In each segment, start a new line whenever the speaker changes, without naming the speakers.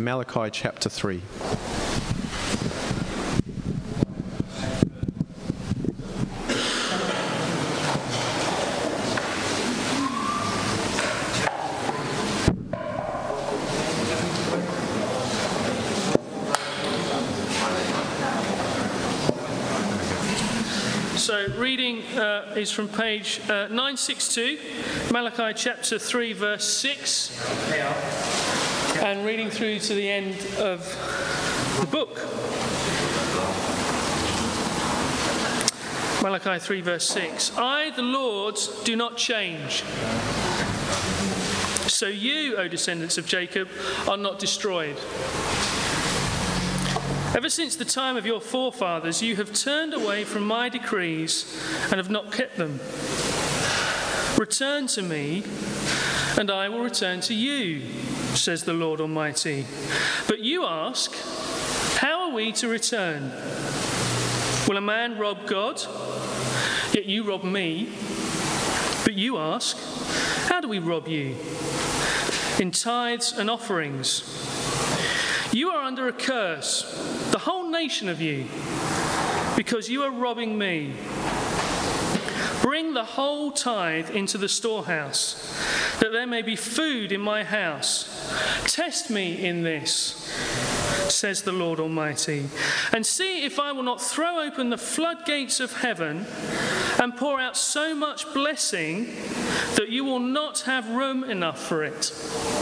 Malachi chapter 3.
So reading is from page 962, Malachi chapter 3 verse 6, and reading through to the end of the book. Malachi 3 verse 6. I, the Lord, do not change. So you, O descendants of Jacob, are not destroyed. Ever since the time of your forefathers, you have turned away from my decrees and have not kept them. Return to me, and I will return to you, says the Lord Almighty. But you ask, how are we to return? Will a man rob God? Yet you rob me. But you ask, how do we rob you? In tithes and offerings. You are under a curse, the whole nation of you, because you are robbing me. Bring the whole tithe into the storehouse, that there may be food in my house. Test me in this, says the Lord Almighty, and see if I will not throw open the floodgates of heaven and pour out so much blessing that you will not have room enough for it.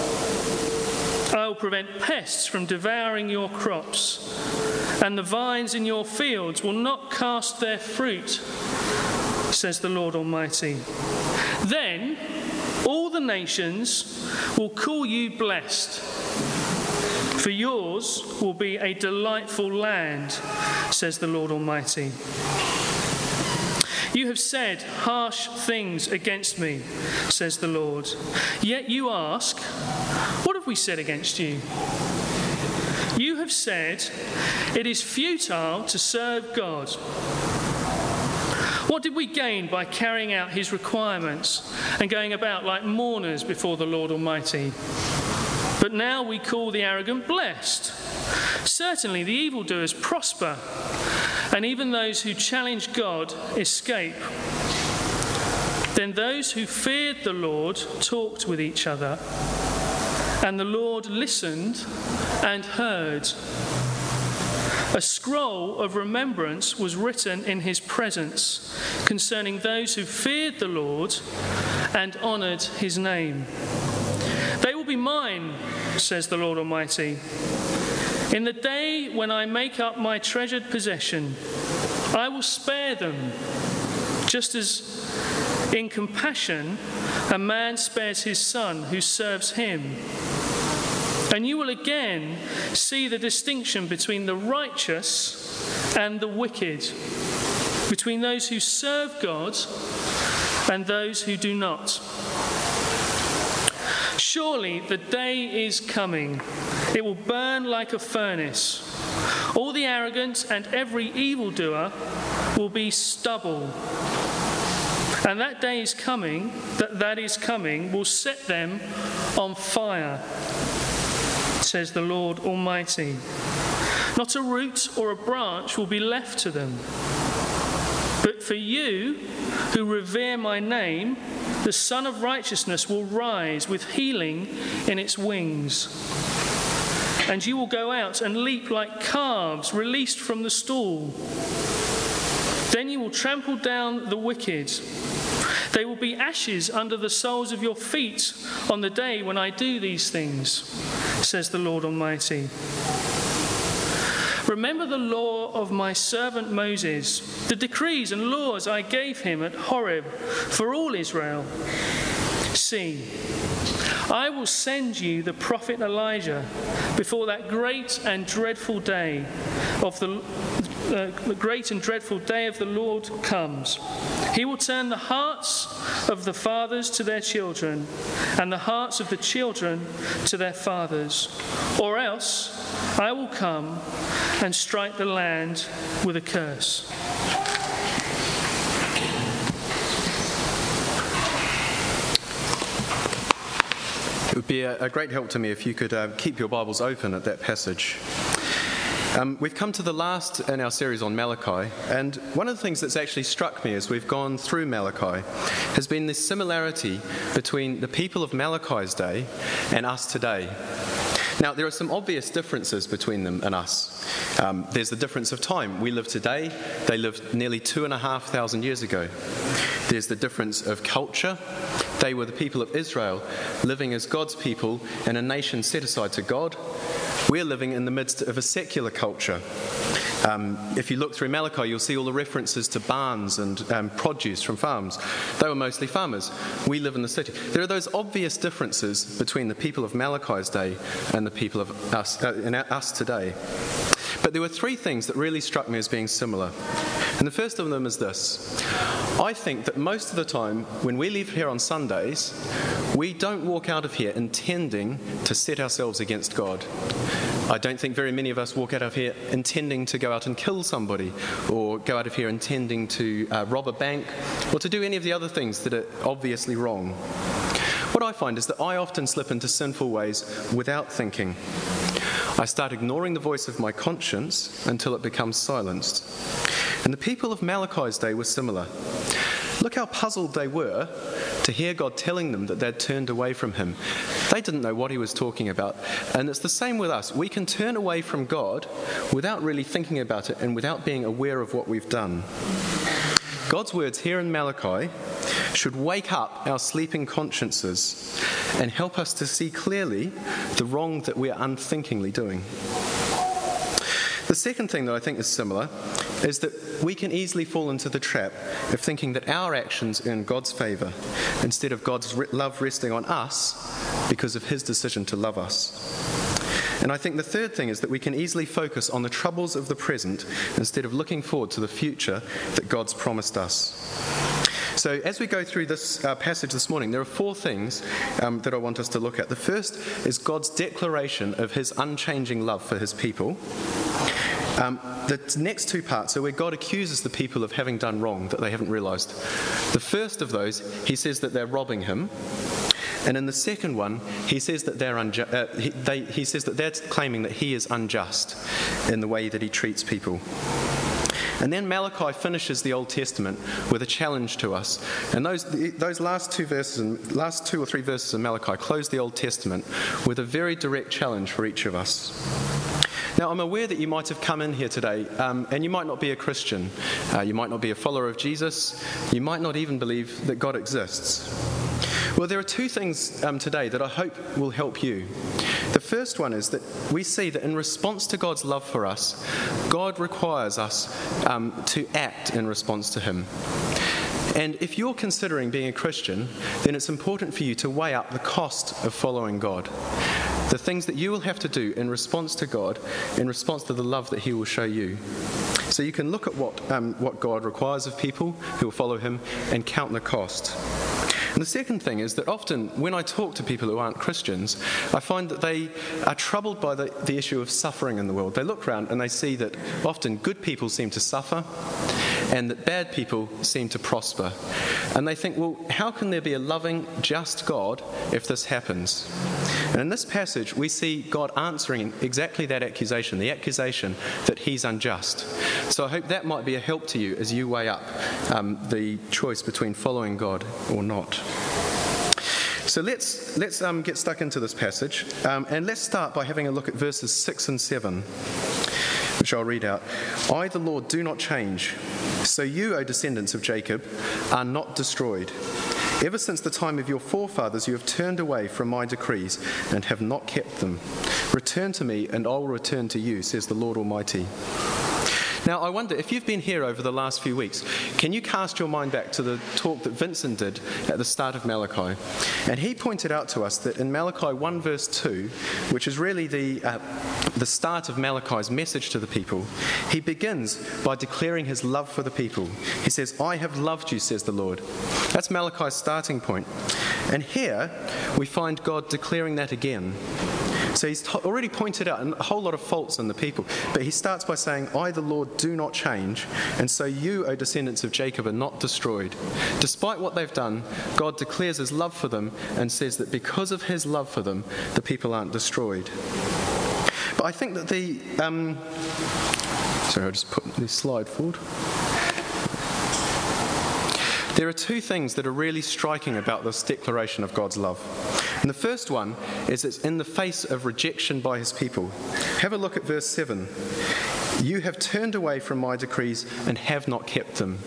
I will prevent pests from devouring your crops, and the vines in your fields will not cast their fruit, says the Lord Almighty. Then all the nations will call you blessed, for yours will be a delightful land, says the Lord Almighty. You have said harsh things against me, says the Lord. Yet you ask, what have we said against you? You have said, it is futile to serve God. What did we gain by carrying out his requirements and going about like mourners before the Lord Almighty? But now we call the arrogant blessed. Certainly the evildoers prosper, and even those who challenge God escape. Then those who feared the Lord talked with each other, and the Lord listened and heard. A scroll of remembrance was written in his presence concerning those who feared the Lord and honoured his name. They will be mine, says the Lord Almighty. In the day when I make up my treasured possession, I will spare them, just as in compassion a man spares his son who serves him. And you will again see the distinction between the righteous and the wicked, between those who serve God and those who do not. Surely the day is coming. It will burn like a furnace. All the arrogant and every evildoer will be stubble. And that day is coming, that is coming, will set them on fire, says the Lord Almighty. Not a root or a branch will be left to them. But for you who revere my name, the Son of Righteousness will rise with healing in its wings. And you will go out and leap like calves released from the stall. Then you will trample down the wicked. They will be ashes under the soles of your feet on the day when I do these things, says the Lord Almighty. Remember the law of my servant Moses, the decrees and laws I gave him at Horeb for all Israel. See, I will send you the prophet Elijah before that great and dreadful day of the Lord comes. He will turn the hearts of the fathers to their children and the hearts of the children to their fathers. Or else I will come and strike the land with a curse.
would be a great help to me if you could keep your Bibles open at that passage. We've come to the last in our series on Malachi, and one of the things that's actually struck me as we've gone through Malachi has been this similarity between the people of Malachi's day and us today. Now, there are some obvious differences between them and us. There's the difference of time. We live today, they lived nearly 2,500 years ago. There's the difference of culture. They were the people of Israel, living as God's people in a nation set aside to God. We're living in the midst of a secular culture. If you look through Malachi, you'll see all the references to barns and produce from farms. They were mostly farmers. We live in the city. There are those obvious differences between the people of Malachi's day and the people of us today. But there were three things that really struck me as being similar. And the first of them is this. I think that most of the time when we leave here on Sundays, we don't walk out of here intending to set ourselves against God. I don't think very many of us walk out of here intending to go out and kill somebody, or go out of here intending to rob a bank, or to do any of the other things that are obviously wrong. What I find is that I often slip into sinful ways without thinking. I start ignoring the voice of my conscience until it becomes silenced. And the people of Malachi's day were similar. Look how puzzled they were to hear God telling them that they'd turned away from him. They didn't know what he was talking about. And it's the same with us. We can turn away from God without really thinking about it and without being aware of what we've done. God's words here in Malachi should wake up our sleeping consciences and help us to see clearly the wrong that we are unthinkingly doing. The second thing that I think is similar is that we can easily fall into the trap of thinking that our actions earn God's favour instead of God's love resting on us because of his decision to love us. And I think the third thing is that we can easily focus on the troubles of the present instead of looking forward to the future that God's promised us. So as we go through this passage this morning, there are four things that I want us to look at. The first is God's declaration of his unchanging love for his people. The next two parts are where God accuses the people of having done wrong that they haven't realised. The first of those, he says that they're robbing him. And in the second one, he says that he says that they're claiming that he is unjust in the way that he treats people. And then Malachi finishes the Old Testament with a challenge to us. And those last two or three verses in Malachi close the Old Testament with a very direct challenge for each of us. Now, I'm aware that you might have come in here today, and you might not be a Christian. You might not be a follower of Jesus. You might not even believe that God exists. Well, there are two things today that I hope will help you. The first one is that we see that in response to God's love for us, God requires us to act in response to him. And if you're considering being a Christian, then it's important for you to weigh up the cost of following God. The things that you will have to do in response to God, in response to the love that he will show you. So you can look at what God requires of people who will follow him and count the cost. And the second thing is that often when I talk to people who aren't Christians, I find that they are troubled by the issue of suffering in the world. They look around and they see that often good people seem to suffer and that bad people seem to prosper. And they think, well, how can there be a loving, just God if this happens? And in this passage, we see God answering exactly that accusation, the accusation that he's unjust. So I hope that might be a help to you as you weigh up the choice between following God or not. So let's get stuck into this passage, and let's start by having a look at verses 6 and 7, which I'll read out. I, the Lord, do not change. So you, O descendants of Jacob, are not destroyed. Ever since the time of your forefathers, you have turned away from my decrees and have not kept them. Return to me, and I will return to you, says the Lord Almighty. Now, I wonder, if you've been here over the last few weeks, can you cast your mind back to the talk that Vincent did at the start of Malachi? And he pointed out to us that in Malachi 1 verse 2, which is really the start of Malachi's message to the people, he begins by declaring his love for the people. He says, I have loved you, says the Lord. That's Malachi's starting point. And here we find God declaring that again. So he's already pointed out a whole lot of faults in the people. But he starts by saying, I, the Lord, do not change, and so you, O descendants of Jacob, are not destroyed. Despite what they've done, God declares his love for them and says that because of his love for them, the people aren't destroyed. But I think that sorry, I'll just put this slide forward. There are two things that are really striking about this declaration of God's love. And the first one is it's in the face of rejection by his people. Have a look at verse 7. You have turned away from my decrees and have not kept them.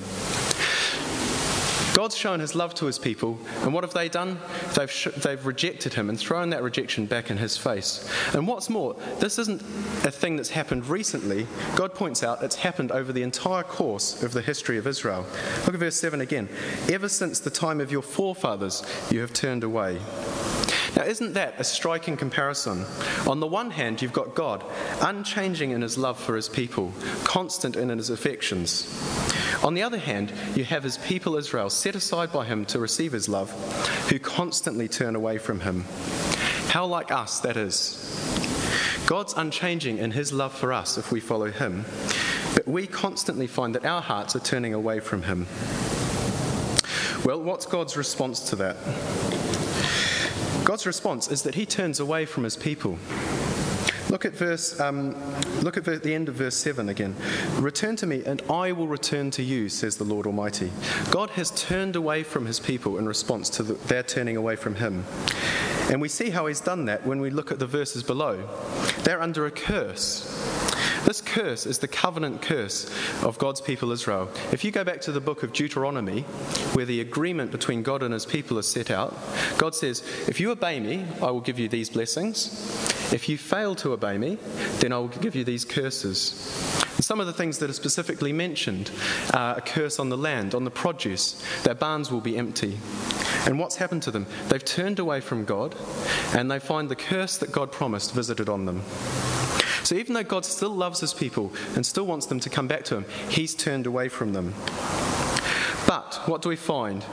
God's shown his love to his people, and what have they done? They've rejected him and thrown that rejection back in his face. And what's more, this isn't a thing that's happened recently. God points out it's happened over the entire course of the history of Israel. Look at verse 7 again. Ever since the time of your forefathers, you have turned away. Now, isn't that a striking comparison? On the one hand, you've got God, unchanging in his love for his people, constant in his affections. On the other hand, you have his people Israel, set aside by him to receive his love, who constantly turn away from him. How like us that is. God's unchanging in his love for us if we follow him, but we constantly find that our hearts are turning away from him. Well, what's God's response to that? God's response is that he turns away from his people. Look at the end of verse 7 again. Return to me, and I will return to you, says the Lord Almighty. God has turned away from his people in response to their turning away from him. And we see how he's done that when we look at the verses below. They're under a curse. This curse is the covenant curse of God's people Israel. If you go back to the book of Deuteronomy, where the agreement between God and his people is set out, God says, if you obey me, I will give you these blessings. If you fail to obey me, then I will give you these curses. And some of the things that are specifically mentioned are a curse on the land, on the produce. Their barns will be empty. And what's happened to them? They've turned away from God, and they find the curse that God promised visited on them. So even though God still loves his people and still wants them to come back to him, he's turned away from them. But what do we find?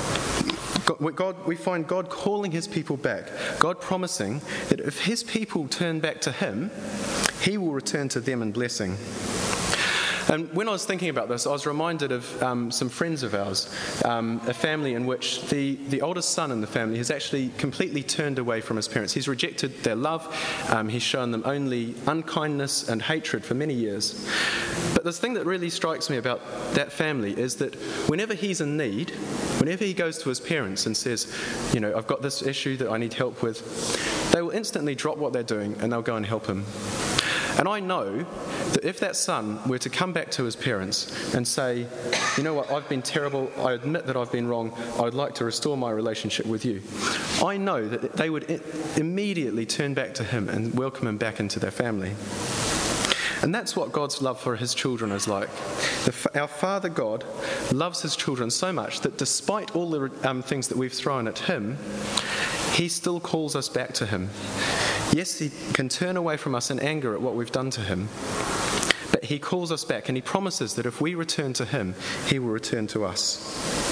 We find God calling his people back, God promising that if his people turn back to him, he will return to them in blessing. And when I was thinking about this, I was reminded of some friends of ours, a family in which the oldest son in the family has actually completely turned away from his parents. He's rejected their love. He's shown them only unkindness and hatred for many years. But the thing that really strikes me about that family is that whenever he's in need, whenever he goes to his parents and says, I've got this issue that I need help with, they will instantly drop what they're doing and they'll go and help him. And I know that if that son were to come back to his parents and say, you know what, I've been terrible, I admit that I've been wrong, I would like to restore my relationship with you, I know that they would immediately turn back to him and welcome him back into their family. And that's what God's love for his children is like. Our Father God loves his children so much that despite all the things that we've thrown at him, he still calls us back to him. Yes, he can turn away from us in anger at what we've done to him, but he calls us back and he promises that if we return to him, he will return to us.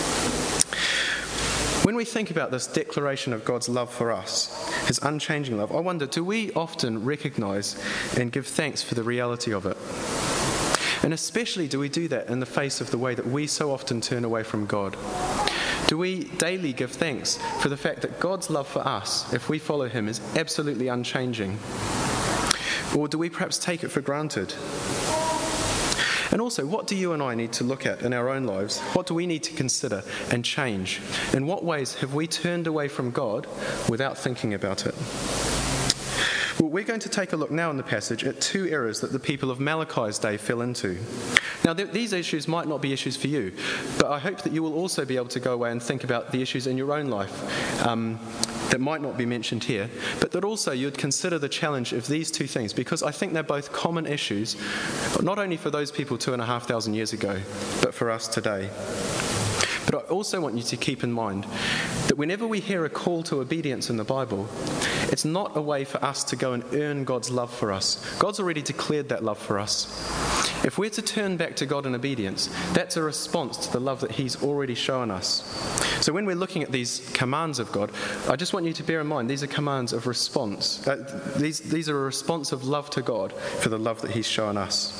When we think about this declaration of God's love for us, his unchanging love, I wonder, do we often recognize and give thanks for the reality of it? And especially do we do that in the face of the way that we so often turn away from God? Do we daily give thanks for the fact that God's love for us, if we follow him, is absolutely unchanging? Or do we perhaps take it for granted? And also, what do you and I need to look at in our own lives? What do we need to consider and change? In what ways have we turned away from God without thinking about it? Well, we're going to take a look now in the passage at two errors that the people of Malachi's day fell into. Now, these issues might not be issues for you, but I hope that you will also be able to go away and think about the issues in your own life that might not be mentioned here, but that also you'd consider the challenge of these two things, because I think they're both common issues, not only for those people 2,500 years ago, but for us today. But I also want you to keep in mind that whenever we hear a call to obedience in the Bible, it's not a way for us to go and earn God's love for us. God's already declared that love for us. If we're to turn back to God in obedience, that's a response to the love that He's already shown us. So when we're looking at these commands of God, I just want you to bear in mind these are commands of response. These are a response of love to God for the love that He's shown us.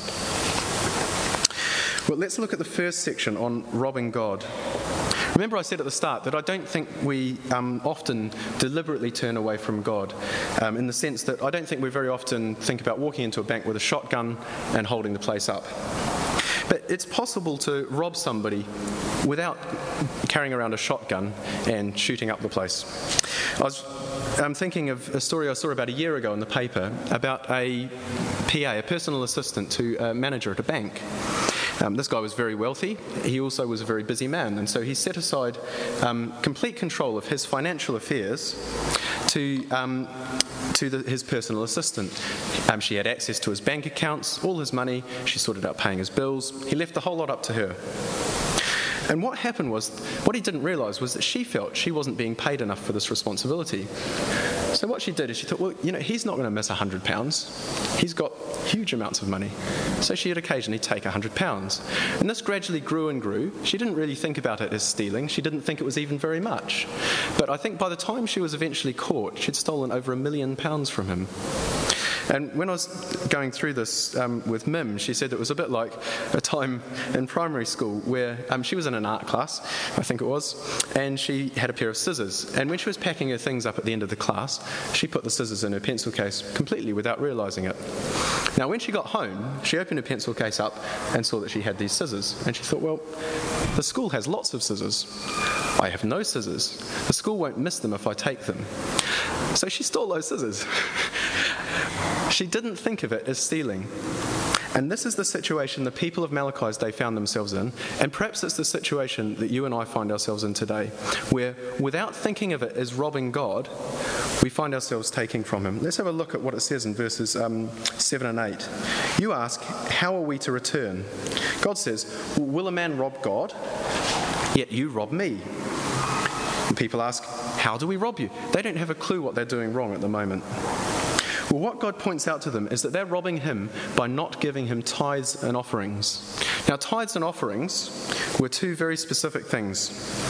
Well, let's look at the first section on robbing God. Remember I said at the start that I don't think we often deliberately turn away from God, in the sense that I don't think we very often think about walking into a bank with a shotgun and holding the place up. But it's possible to rob somebody without carrying around a shotgun and shooting up the place. I'm thinking of a story I saw about a year ago in the paper about a PA, a personal assistant to a manager at a bank. This guy was very wealthy. He also was a very busy man, and so he set aside complete control of his financial affairs to his personal assistant. She had access to his bank accounts, all his money. She sorted out paying his bills. He left the whole lot up to her. And what happened was, what he didn't realise was that she felt she wasn't being paid enough for this responsibility. So what she did is she thought, well, he's not going to miss £100. He's got huge amounts of money. So she'd occasionally take £100. And this gradually grew and grew. She didn't really think about it as stealing. She didn't think it was even very much. But I think by the time she was eventually caught, she'd stolen over £1 million from him. And when I was going through this with Mim, she said it was a bit like a time in primary school where she was in an art class, I think it was, and she had a pair of scissors. And when she was packing her things up at the end of the class, she put the scissors in her pencil case completely without realising it. Now, when she got home, she opened her pencil case up and saw that she had these scissors. And she thought, well, the school has lots of scissors. I have no scissors. The school won't miss them if I take them. So she stole those scissors. She didn't think of it as stealing. And this is the situation the people of Malachi's day found themselves in, and perhaps it's the situation that you and I find ourselves in today, where without thinking of it as robbing God, we find ourselves taking from Him. Let's have a look at what it says in verses 7 and 8. You ask, how are we to return? God says, will a man rob God? Yet you rob me. And people ask, how do we rob you? They don't have a clue what they're doing wrong at the moment. Well, what God points out to them is that they're robbing Him by not giving Him tithes and offerings. Now, tithes and offerings were two very specific things.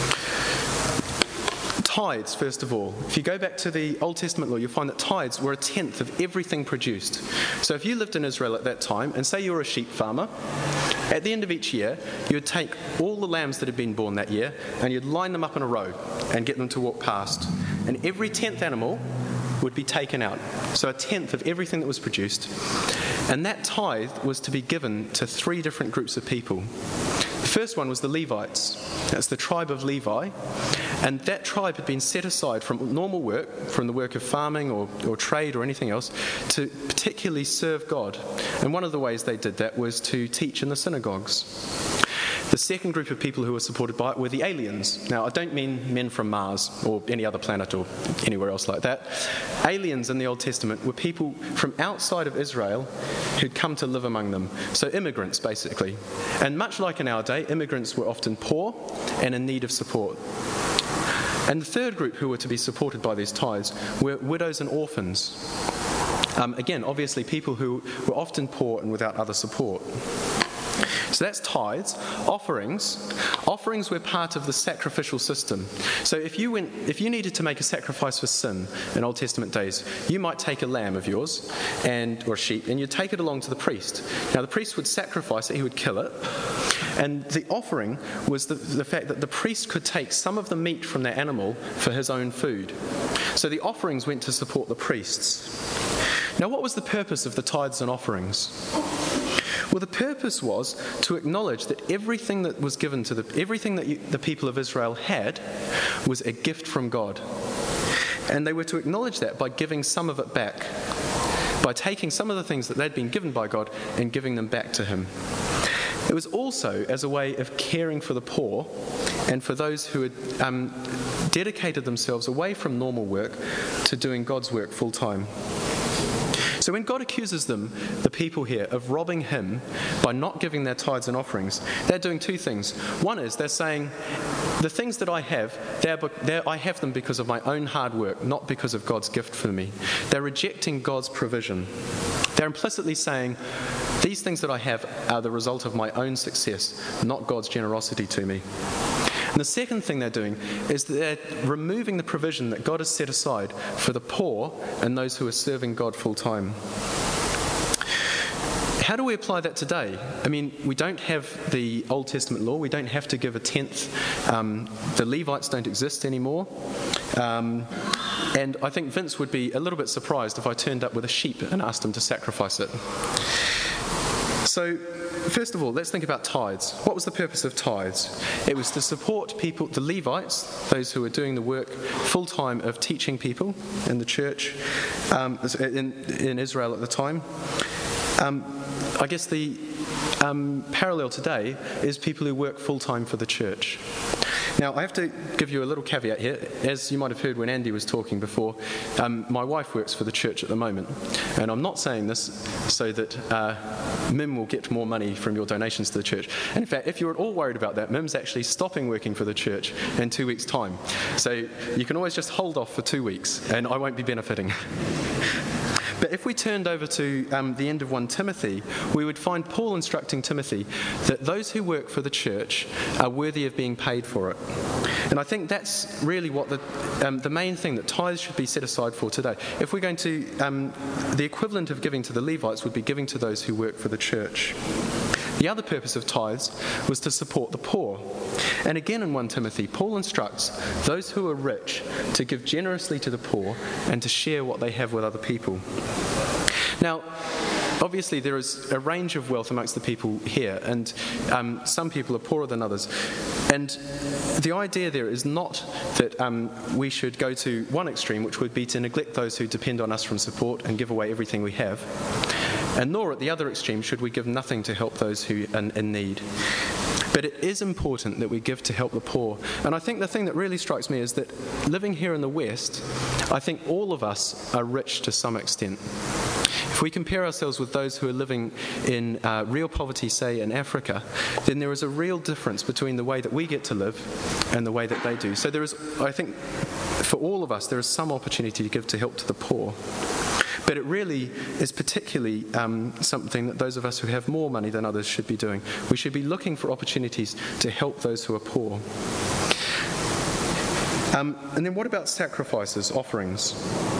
Tithes, first of all. If you go back to the Old Testament law, you'll find that tithes were 1/10 of everything produced. So if you lived in Israel at that time, and say you were a sheep farmer, at the end of each year, you would take all the lambs that had been born that year, and you'd line them up in a row and get them to walk past. And every 10th animal would be taken out. So 1/10 of everything that was produced. And that tithe was to be given to 3 different groups of people. The first one was the Levites. That's the tribe of Levi. And that tribe had been set aside from normal work, from the work of farming or trade or anything else, to particularly serve God. And one of the ways they did that was to teach in the synagogues. The second group of people who were supported by it were the aliens. Now, I don't mean men from Mars or any other planet or anywhere else like that. Aliens in the Old Testament were people from outside of Israel who'd come to live among them. So immigrants, basically. And much like in our day, immigrants were often poor and in need of support. And the third group who were to be supported by these tithes were widows and orphans. Again, obviously people who were often poor and without other support. So that's tithes. Offerings were part of the sacrificial system. So if you needed to make a sacrifice for sin in Old Testament days, you might take a lamb of yours or a sheep, and you'd take it along to the priest. Now the priest would sacrifice it, he would kill it, and the offering was the fact that the priest could take some of the meat from that animal for his own food. So the offerings went to support the priests. Now what was the purpose of the tithes and offerings? Well, the purpose was to acknowledge that everything that was given to everything that the people of Israel had was a gift from God. And they were to acknowledge that by giving some of it back, by taking some of the things that they'd been given by God and giving them back to Him. It was also as a way of caring for the poor and for those who had dedicated themselves away from normal work to doing God's work full time. So when God accuses them, the people here, of robbing Him by not giving their tithes and offerings, they're doing 2 things. One is they're saying, the things that I have, I have them because of my own hard work, not because of God's gift for me. They're rejecting God's provision. They're implicitly saying, These things that I have are the result of my own success, not God's generosity to me. And the second thing they're doing is that they're removing the provision that God has set aside for the poor and those who are serving God full time. How do we apply that today? I mean, we don't have the Old Testament law. We don't have to give a tenth. The Levites don't exist anymore. And I think Vince would be a little bit surprised if I turned up with a sheep and asked him to sacrifice it. So, first of all, let's think about tithes. What was the purpose of tithes? It was to support people, the Levites, those who were doing the work full-time of teaching people in the church in Israel at the time. I guess the parallel today is people who work full-time for the church. Now, I have to give you a little caveat here. As you might have heard when Andy was talking before, my wife works for the church at the moment. And I'm not saying this so that Mim will get more money from your donations to the church. And in fact, if you're at all worried about that, Mim's actually stopping working for the church in 2 weeks' time. So you can always just hold off for 2 weeks, and I won't be benefiting. But if we turned over to the end of 1 Timothy, we would find Paul instructing Timothy that those who work for the church are worthy of being paid for it. And I think that's really what the main thing that tithes should be set aside for today. If we're going to, the equivalent of giving to the Levites would be giving to those who work for the church. The other purpose of tithes was to support the poor. And again in 1 Timothy, Paul instructs those who are rich to give generously to the poor and to share what they have with other people. Now, obviously there is a range of wealth amongst the people here, and some people are poorer than others. And the idea there is not that we should go to one extreme, which would be to neglect those who depend on us from support and give away everything we have. And nor at the other extreme should we give nothing to help those who are in need. But it is important that we give to help the poor. And I think the thing that really strikes me is that living here in the West, I think all of us are rich to some extent. If we compare ourselves with those who are living in real poverty, say in Africa, then there is a real difference between the way that we get to live and the way that they do. So there is, I think, for all of us, there is some opportunity to give to help to the poor. But it really is particularly something that those of us who have more money than others should be doing. We should be looking for opportunities to help those who are poor. And then what about sacrifices, offerings?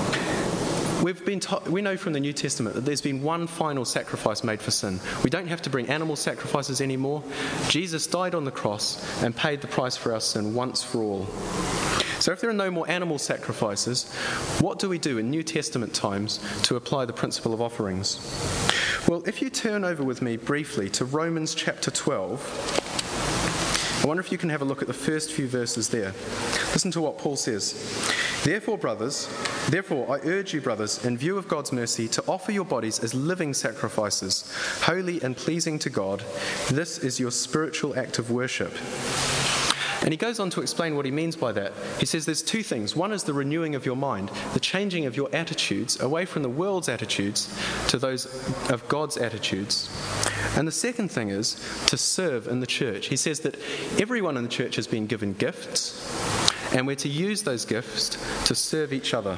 We know from the New Testament that there's been one final sacrifice made for sin. We don't have to bring animal sacrifices anymore. Jesus died on the cross and paid the price for our sin once for all. So if there are no more animal sacrifices, what do we do in New Testament times to apply the principle of offerings? Well, if you turn over with me briefly to Romans chapter 12, I wonder if you can have a look at the first few verses there. Listen to what Paul says. Therefore, I urge you, brothers, in view of God's mercy, to offer your bodies as living sacrifices, holy and pleasing to God. This is your spiritual act of worship. And he goes on to explain what he means by that. He says there's two things. One is the renewing of your mind, the changing of your attitudes away from the world's attitudes to those of God's attitudes. And the second thing is to serve in the church. He says that everyone in the church has been given gifts, and we're to use those gifts to serve each other.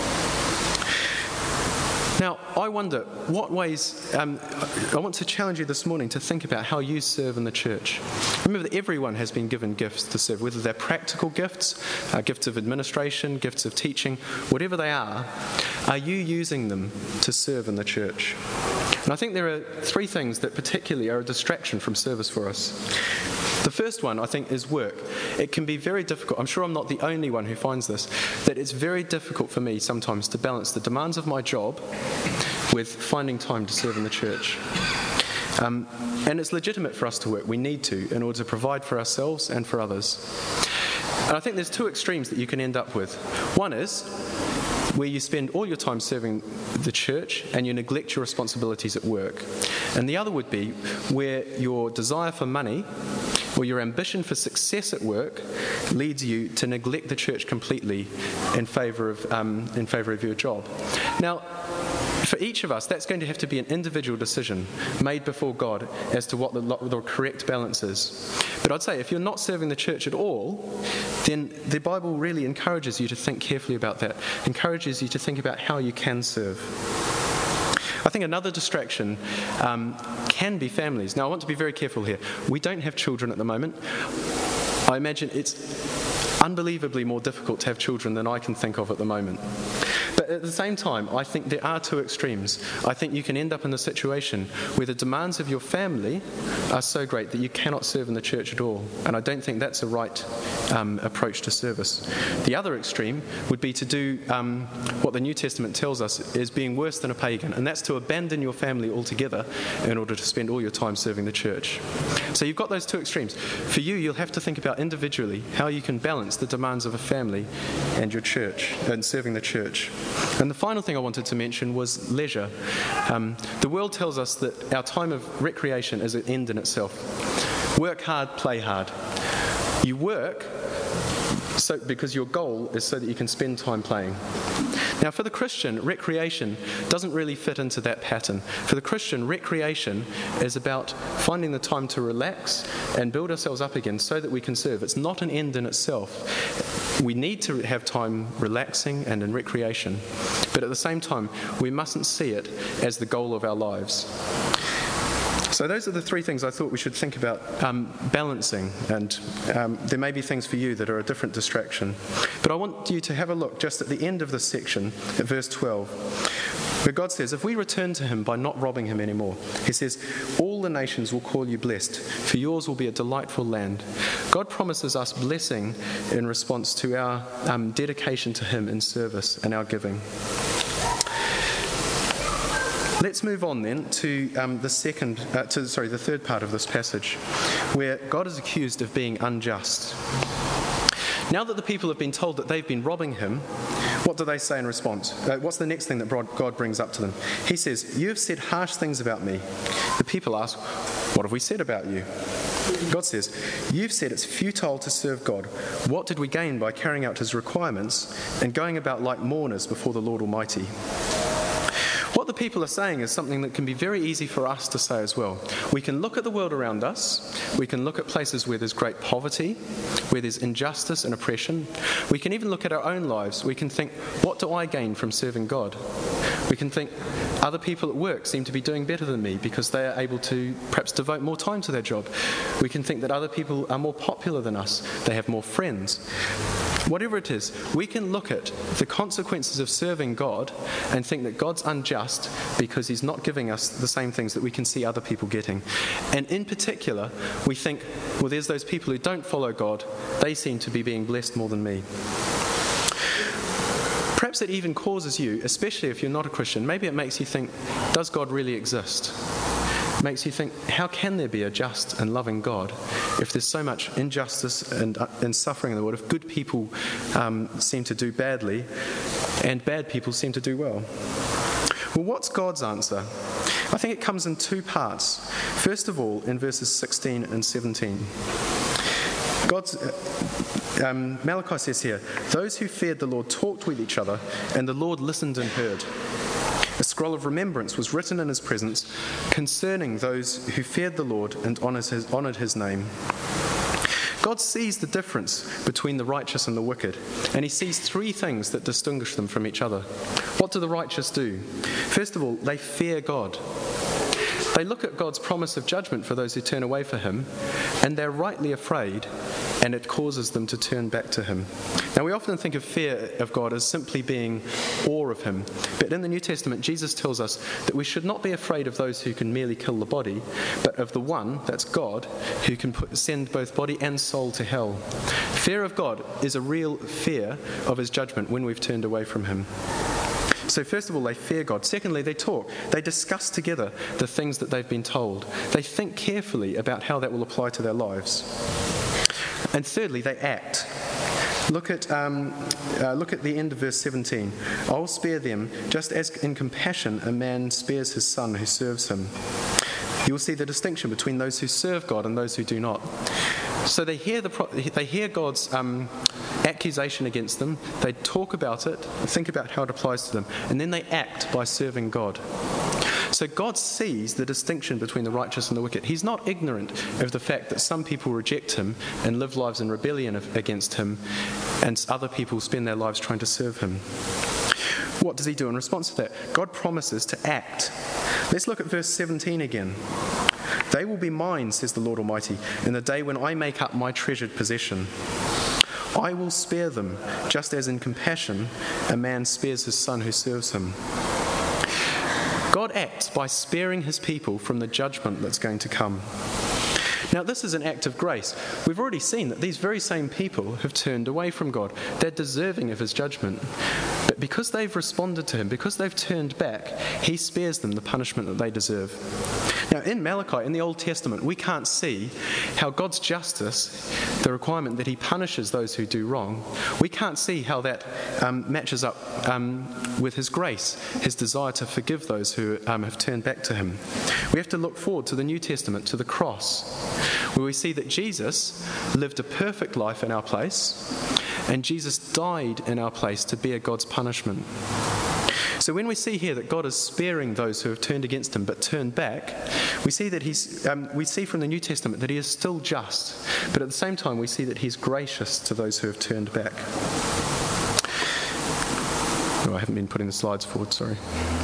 Now, I wonder, what ways, I want to challenge you this morning to think about how you serve in the church. Remember that everyone has been given gifts to serve, whether they're practical gifts, gifts of administration, gifts of teaching, whatever they are you using them to serve in the church? And I think there are three things that particularly are a distraction from service for us. The first one, I think, is work. It can be very difficult. I'm sure I'm not the only one who finds this, that it's very difficult for me sometimes to balance the demands of my job with finding time to serve in the church. And it's legitimate for us to work. We need to in order to provide for ourselves and for others. And I think there's two extremes that you can end up with. One is where you spend all your time serving the church and you neglect your responsibilities at work. And the other would be where your desire for money or your ambition for success at work leads you to neglect the church completely in favour of your job. Now, for each of us, that's going to have to be an individual decision made before God as to what the correct balance is. But I'd say if you're not serving the church at all, then the Bible really encourages you to think carefully about that, encourages you to think about how you can serve. I think another distraction can be families. Now, I want to be very careful here. We don't have children at the moment. I imagine it's unbelievably more difficult to have children than I can think of at the moment. But at the same time, I think there are two extremes. I think you can end up in a situation where the demands of your family are so great that you cannot serve in the church at all. And I don't think that's a right approach to service. The other extreme would be to do what the New Testament tells us is being worse than a pagan, and that's to abandon your family altogether in order to spend all your time serving the church. So you've got those two extremes. For you, you'll have to think about individually how you can balance the demands of a family and your church and serving the church. And the final thing I wanted to mention was leisure. The world tells us that our time of recreation is an end in itself. Work hard, play hard. You work because your goal is so that you can spend time playing. Now, for the Christian, recreation doesn't really fit into that pattern. For the Christian, recreation is about finding the time to relax and build ourselves up again so that we can serve. It's not an end in itself. We need to have time relaxing and in recreation, but at the same time, we mustn't see it as the goal of our lives. So those are the three things I thought we should think about balancing, and there may be things for you that are a different distraction. But I want you to have a look just at the end of this section, at verse 12, where God says, if we return to him by not robbing him anymore, he says, all the nations will call you blessed, for yours will be a delightful land. God promises us blessing in response to our dedication to him in service and our giving. Let's move on then to the third part of this passage, where God is accused of being unjust. Now that the people have been told that they've been robbing him, what do they say in response? What's the next thing that God brings up to them? He says, you have said harsh things about me. The people ask, what have we said about you? God says, you've said it's futile to serve God. What did we gain by carrying out his requirements and going about like mourners before the Lord Almighty? What the people are saying is something that can be very easy for us to say as well. We can look at the world around us. We can look at places where there's great poverty, where there's injustice and oppression. We can even look at our own lives. We can think, what do I gain from serving God? We can think, other people at work seem to be doing better than me because they are able to perhaps devote more time to their job. We can think that other people are more popular than us. They have more friends. Whatever it is, we can look at the consequences of serving God and think that God's unjust because he's not giving us the same things that we can see other people getting. And in particular, we think, well, there's those people who don't follow God. They seem to be being blessed more than me. Perhaps it even causes you, especially if you're not a Christian, maybe it makes you think, does God really exist? It makes you think, how can there be a just and loving God if there's so much injustice and suffering in the world, if good people seem to do badly and bad people seem to do well? Well, what's God's answer? I think it comes in two parts. First of all, in verses 16 and 17. Malachi says here, those who feared the Lord talked with each other, and the Lord listened and heard. A scroll of remembrance was written in his presence concerning those who feared the Lord and honoured his name. God sees the difference between the righteous and the wicked, and he sees three things that distinguish them from each other. What do the righteous do? First of all, they fear God. They look at God's promise of judgment for those who turn away from him, and they're rightly afraid, and it causes them to turn back to him. Now, we often think of fear of God as simply being awe of him, but in the New Testament, Jesus tells us that we should not be afraid of those who can merely kill the body, but of the one, that's God, who can send both body and soul to hell. Fear of God is a real fear of his judgment when we've turned away from him. So first of all, they fear God. Secondly, they talk. They discuss together the things that they've been told. They think carefully about how that will apply to their lives. And thirdly, they act. Look at the end of verse 17. I will spare them, just as in compassion a man spares his son who serves him. You will see the distinction between those who serve God and those who do not. So they hear God's accusation against them, they talk about it, think about how it applies to them, and then they act by serving God. So God sees the distinction between the righteous and the wicked. He's not ignorant of the fact that some people reject him and live lives in rebellion against him, and other people spend their lives trying to serve him. What does he do in response to that? God promises to act. Let's look at verse 17 again. They will be mine, says the Lord Almighty, in the day when I make up my treasured possession. I will spare them, just as in compassion a man spares his son who serves him. God acts by sparing his people from the judgment that's going to come. Now, this is an act of grace. We've already seen that these very same people have turned away from God. They're deserving of his judgment. But because they've responded to him, because they've turned back, he spares them the punishment that they deserve. Now, in Malachi, in the Old Testament, we can't see how God's justice, the requirement that he punishes those who do wrong, we can't see how that matches up with his grace, his desire to forgive those who have turned back to him. We have to look forward to the New Testament, to the cross, where we see that Jesus lived a perfect life in our place, and Jesus died in our place to bear God's punishment. So when we see here that God is sparing those who have turned against him but turned back, we see that we see from the New Testament that he is still just, but at the same time we see that he's gracious to those who have turned back. Oh, I haven't been putting the slides forward, sorry.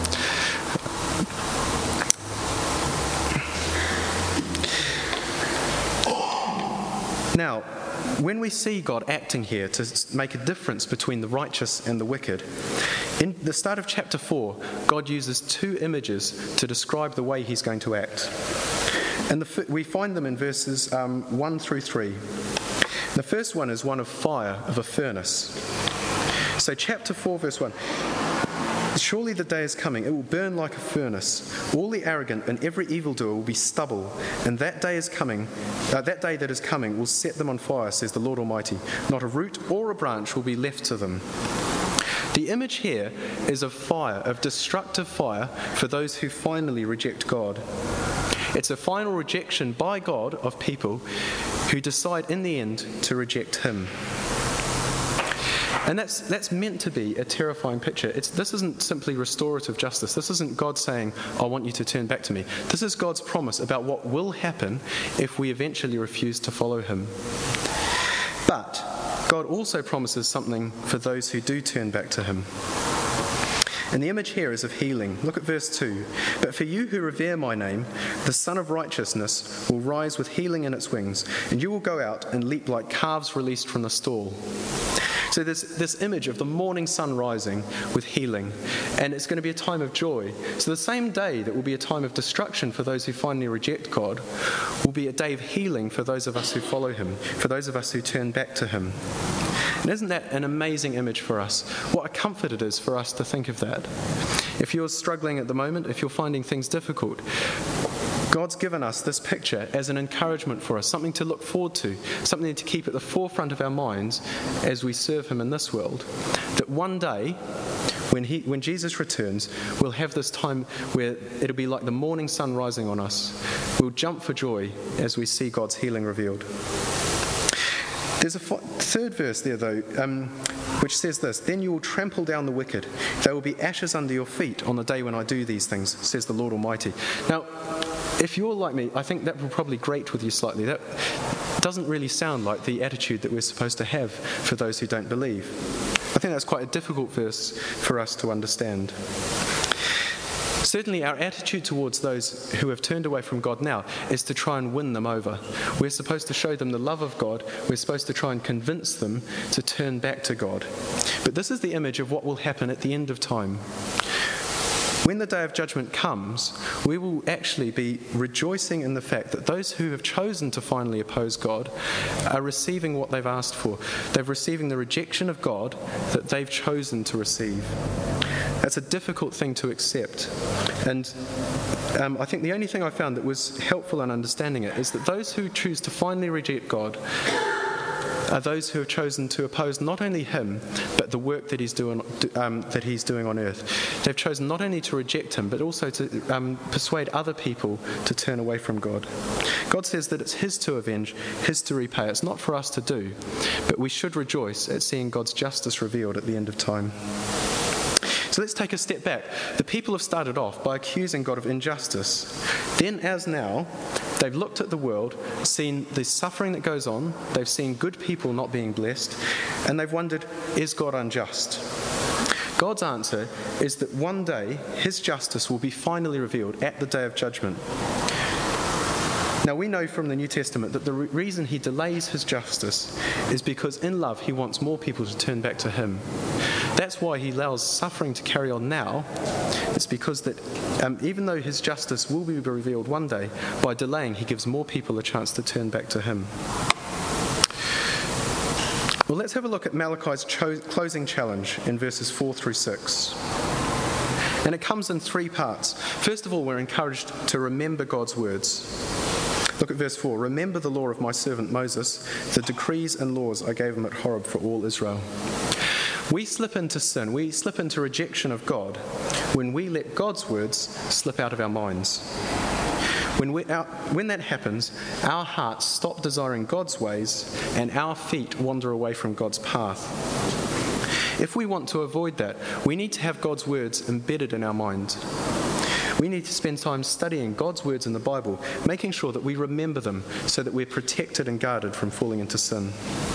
Now, when we see God acting here to make a difference between the righteous and the wicked, in the start of chapter 4, God uses two images to describe the way he's going to act. And we find them in verses 1 through 3. The first one is one of fire, of a furnace. So chapter 4, verse 1. Surely the day is coming, it will burn like a furnace. All the arrogant and every evildoer will be stubble, and that day that is coming will set them on fire, says the Lord Almighty. Not a root or a branch will be left to them. The image here is of fire, of destructive fire for those who finally reject God. It's a final rejection by God of people who decide in the end to reject him. And that's meant to be a terrifying picture. This isn't simply restorative justice. This isn't God saying, I want you to turn back to me. This is God's promise about what will happen if we eventually refuse to follow him. But God also promises something for those who do turn back to him. And the image here is of healing. Look at verse 2. But for you who revere my name, the Son of Righteousness will rise with healing in its wings, and you will go out and leap like calves released from the stall. So there's this image of the morning sun rising with healing, and it's going to be a time of joy. So the same day that will be a time of destruction for those who finally reject God will be a day of healing for those of us who follow him, for those of us who turn back to him. And isn't that an amazing image for us? What a comfort it is for us to think of that. If you're struggling at the moment, if you're finding things difficult, God's given us this picture as an encouragement for us, something to look forward to, something to keep at the forefront of our minds as we serve him in this world. That one day, when Jesus returns, we'll have this time where it'll be like the morning sun rising on us. We'll jump for joy as we see God's healing revealed. There's a third verse there, though, which says this: Then you will trample down the wicked. They will be ashes under your feet on the day when I do these things, says the Lord Almighty. Now, if you're like me, I think that will probably grate with you slightly. That doesn't really sound like the attitude that we're supposed to have for those who don't believe. I think that's quite a difficult verse for us to understand. Certainly our attitude towards those who have turned away from God now is to try and win them over. We're supposed to show them the love of God. We're supposed to try and convince them to turn back to God. But this is the image of what will happen at the end of time. When the day of judgment comes, we will actually be rejoicing in the fact that those who have chosen to finally oppose God are receiving what they've asked for. They're receiving the rejection of God that they've chosen to receive. That's a difficult thing to accept. And I think the only thing I found that was helpful in understanding it is that those who choose to finally reject God are those who have chosen to oppose not only him, but the work that he's doing on earth. They've chosen not only to reject him, but also to persuade other people to turn away from God. God says that it's his to avenge, his to repay. It's not for us to do, but we should rejoice at seeing God's justice revealed at the end of time. So let's take a step back. The people have started off by accusing God of injustice. Then, as now, they've looked at the world, seen the suffering that goes on, they've seen good people not being blessed, and they've wondered, is God unjust? God's answer is that one day his justice will be finally revealed at the day of judgment. Now, we know from the New Testament that the reason he delays his justice is because in love he wants more people to turn back to him. That's why he allows suffering to carry on now. It's because that even though his justice will be revealed one day, by delaying he gives more people a chance to turn back to him. Well, let's have a look at Malachi's closing challenge in verses 4 through 6. And it comes in three parts. First of all, we're encouraged to remember God's words. Look at verse 4. Remember the law of my servant Moses, the decrees and laws I gave him at Horeb for all Israel. We slip into sin, we slip into rejection of God when we let God's words slip out of our minds. When that happens, our hearts stop desiring God's ways and our feet wander away from God's path. If we want to avoid that, we need to have God's words embedded in our mind. We need to spend time studying God's words in the Bible, making sure that we remember them so that we're protected and guarded from falling into sin.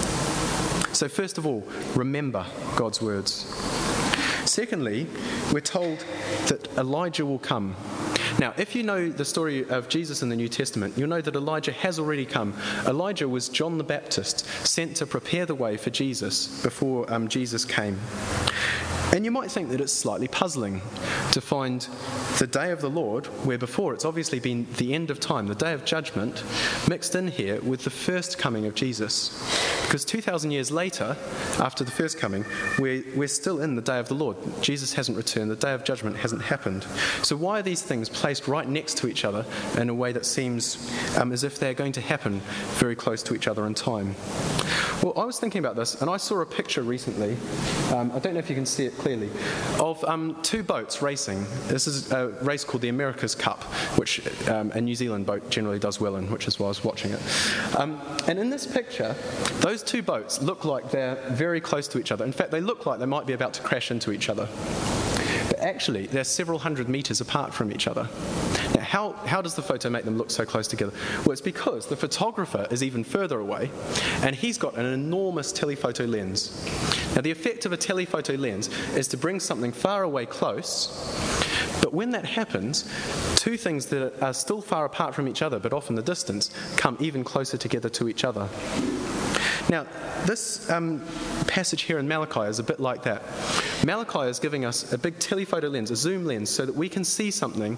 So first of all, remember God's words. Secondly, we're told that Elijah will come. Now, if you know the story of Jesus in the New Testament, you'll know that Elijah has already come. Elijah was John the Baptist, sent to prepare the way for Jesus before Jesus came. And you might think that it's slightly puzzling to find the day of the Lord, where before it's obviously been the end of time, the day of judgment, mixed in here with the first coming of Jesus. Because 2,000 years later, after the first coming, we're still in the day of the Lord. Jesus hasn't returned, the day of judgment hasn't happened. So why are these things placed right next to each other in a way that seems as if they're going to happen very close to each other in time? Well, I was thinking about this, and I saw a picture recently, I don't know if you can see it clearly, of two boats racing. This is a race called the America's Cup, which a New Zealand boat generally does well in, which is why I was watching it. And in this picture, those two boats look like they're very close to each other. In fact, they look like they might be about to crash into each other. But actually, they're several hundred metres apart from each other. Now, how does the photo make them look so close together? Well, it's because the photographer is even further away, and he's got an enormous telephoto lens. Now, the effect of a telephoto lens is to bring something far away close, but when that happens, two things that are still far apart from each other, but off in the distance, come even closer together to each other. Now, this passage here in Malachi is a bit like that. Malachi is giving us a big telephoto lens, a zoom lens, so that we can see something,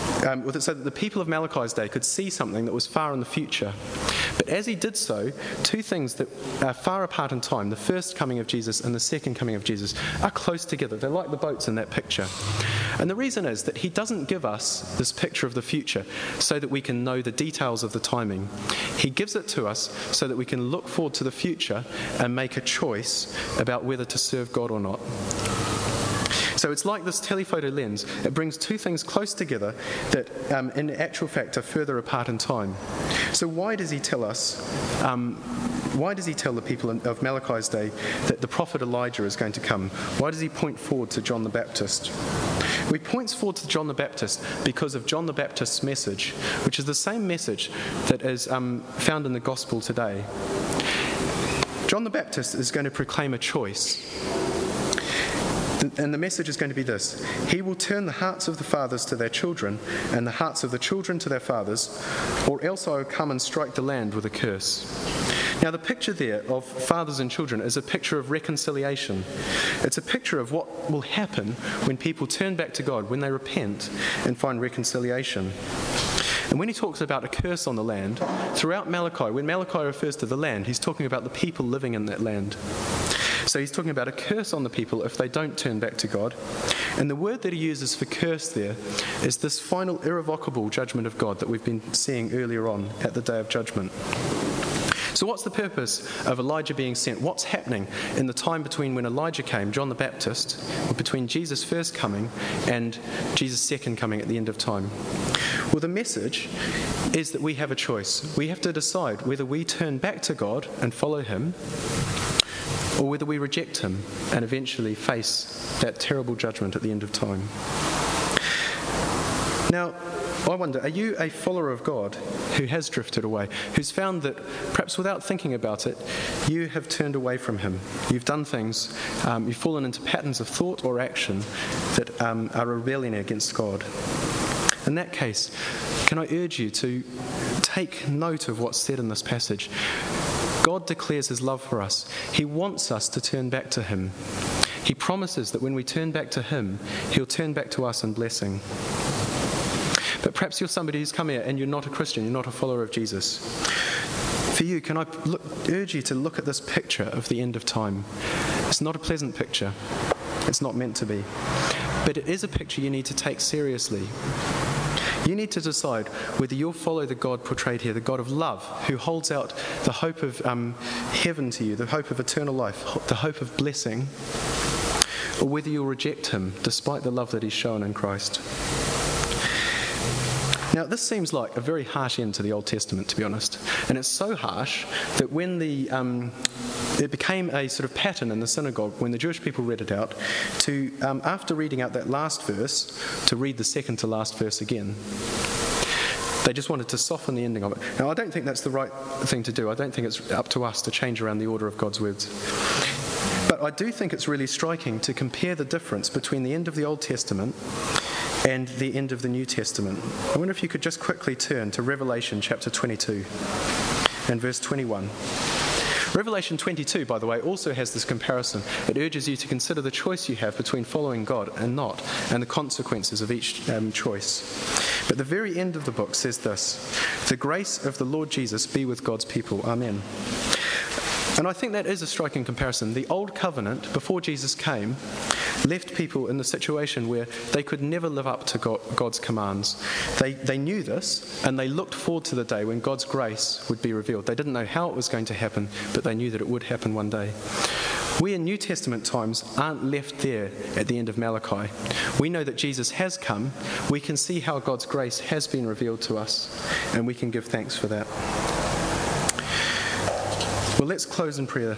so that the people of Malachi's day could see something that was far in the future. But as he did so, two things that are far apart in time, the first coming of Jesus and the second coming of Jesus, are close together. They're like the boats in that picture. And the reason is that he doesn't give us this picture of the future so that we can know the details of the timing. He gives it to us so that we can look forward to the future and make a choice about whether to serve God or not. So it's like this telephoto lens. It brings two things close together that in actual fact are further apart in time. So why does he tell us, why does he tell the people of Malachi's day that the prophet Elijah is going to come? Why does he point forward to John the Baptist? Well, he points forward to John the Baptist because of John the Baptist's message, which is the same message that is found in the gospel today. John the Baptist is going to proclaim a choice. And the message is going to be this: he will turn the hearts of the fathers to their children and the hearts of the children to their fathers, or else I will come and strike the land with a curse. Now, the picture there of fathers and children is a picture of reconciliation. It's a picture of what will happen when people turn back to God, when they repent and find reconciliation. And when he talks about a curse on the land, throughout Malachi, when Malachi refers to the land, he's talking about the people living in that land. So he's talking about a curse on the people if they don't turn back to God. And the word that he uses for curse there is this final irrevocable judgment of God that we've been seeing earlier on at the day of judgment. So what's the purpose of Elijah being sent? What's happening in the time between when Elijah came, John the Baptist, or between Jesus' first coming and Jesus' second coming at the end of time? Well, the message is that we have a choice. We have to decide whether we turn back to God and follow him, or whether we reject him and eventually face that terrible judgment at the end of time. Now, I wonder, are you a follower of God who has drifted away, who's found that perhaps without thinking about it, you have turned away from him? You've done things, you've fallen into patterns of thought or action that are rebelling against God. In that case, can I urge you to take note of what's said in this passage? God declares his love for us. He wants us to turn back to him. He promises that when we turn back to him, he'll turn back to us in blessing. But perhaps you're somebody who's come here and you're not a Christian, you're not a follower of Jesus. For you, can I urge you to look at this picture of the end of time? It's not a pleasant picture. It's not meant to be. But it is a picture you need to take seriously. You need to decide whether you'll follow the God portrayed here, the God of love, who holds out the hope of heaven to you, the hope of eternal life, the hope of blessing, or whether you'll reject him despite the love that he's shown in Christ. Now, this seems like a very harsh end to the Old Testament, to be honest. And it's so harsh that when it became a sort of pattern in the synagogue, when the Jewish people read it out, to, after reading out that last verse, to read the second to last verse again. They just wanted to soften the ending of it. Now, I don't think that's the right thing to do. I don't think it's up to us to change around the order of God's words. But I do think it's really striking to compare the difference between the end of the Old Testament and the end of the New Testament. I wonder if you could just quickly turn to Revelation chapter 22 and verse 21. Revelation 22, by the way, also has this comparison. It urges you to consider the choice you have between following God and not, and the consequences of each choice. But the very end of the book says this: "The grace of the Lord Jesus be with God's people. Amen." And I think that is a striking comparison. The old covenant, before Jesus came, left people in the situation where they could never live up to God's commands. They knew this, and they looked forward to the day when God's grace would be revealed. They didn't know how it was going to happen, but they knew that it would happen one day. We in New Testament times aren't left there at the end of Malachi. We know that Jesus has come. We can see how God's grace has been revealed to us, and we can give thanks for that. Well, let's close in prayer.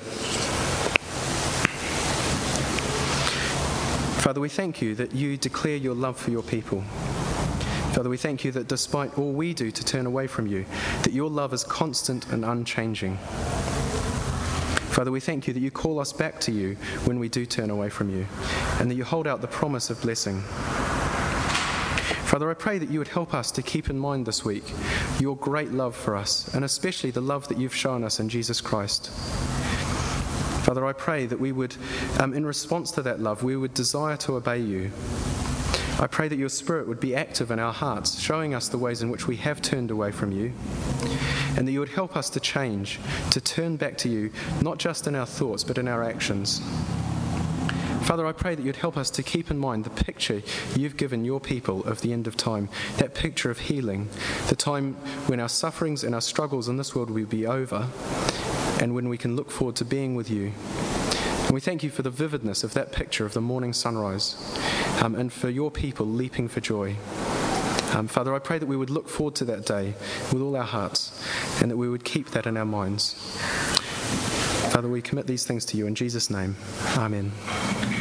Father, we thank you that you declare your love for your people. Father, we thank you that despite all we do to turn away from you, that your love is constant and unchanging. Father, we thank you that you call us back to you when we do turn away from you, and that you hold out the promise of blessing. Father, I pray that you would help us to keep in mind this week your great love for us, and especially the love that you've shown us in Jesus Christ. Father, I pray that we would, in response to that love, we would desire to obey you. I pray that your Spirit would be active in our hearts, showing us the ways in which we have turned away from you, and that you would help us to change, to turn back to you, not just in our thoughts, but in our actions. Father, I pray that you'd help us to keep in mind the picture you've given your people of the end of time, that picture of healing, the time when our sufferings and our struggles in this world will be over, and when we can look forward to being with you. And we thank you for the vividness of that picture of the morning sunrise, and for your people leaping for joy. Father, I pray that we would look forward to that day with all our hearts, and that we would keep that in our minds. Father, we commit these things to you in Jesus' name. Amen.